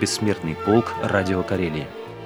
«Бессмертный полк» Радио Карелии.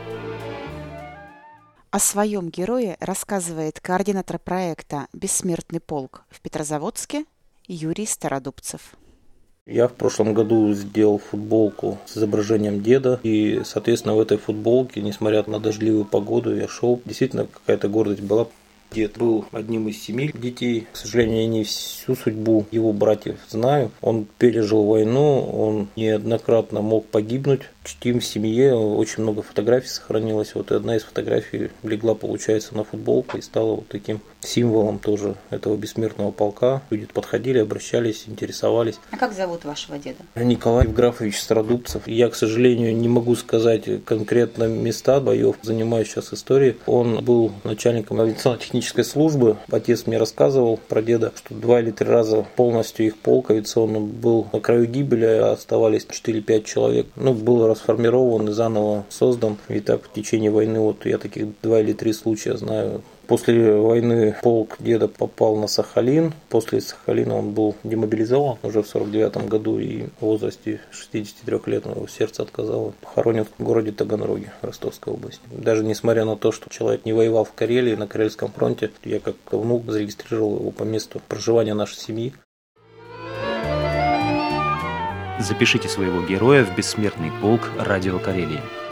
О своем герое рассказывает координатор проекта «Бессмертный полк» в Петрозаводске Юрий Стародубцев. Я в прошлом году сделал футболку с изображением деда, и, соответственно, в этой футболке, несмотря на дождливую погоду, я шел. Действительно, какая-то гордость была. Дед был одним из 7 детей. К сожалению, я не всю судьбу его братьев знаю. Он пережил войну, он неоднократно мог погибнуть. Чтим в семье, очень много фотографий сохранилось. Вот одна из фотографий легла, получается, на футболку и стала вот таким символом тоже этого бессмертного полка. Люди подходили, обращались, интересовались. А как зовут вашего деда? Николай Евграфович Стародубцев. Я, к сожалению, не могу сказать конкретно места боев. Занимаюсь сейчас историей. Он был начальником авиационно-технической службы. Отец мне рассказывал про деда, что 2 или 3 раза полностью их полк авиационный был на краю гибели, оставались 4-5 человек. Был расформирован и заново создан. И так в течение войны вот я таких 2 или 3 случая знаю. После войны полк деда попал на Сахалин. После Сахалина он был демобилизован уже в 1949 году и в возрасте 63 лет его сердце отказало. Похоронен в городе Таганроге Ростовской области. Даже несмотря на то, что человек не воевал в Карелии, на Карельском фронте, я как внук зарегистрировал его по месту проживания нашей семьи. Запишите своего героя в «Бессмертный полк» Радио Карелии.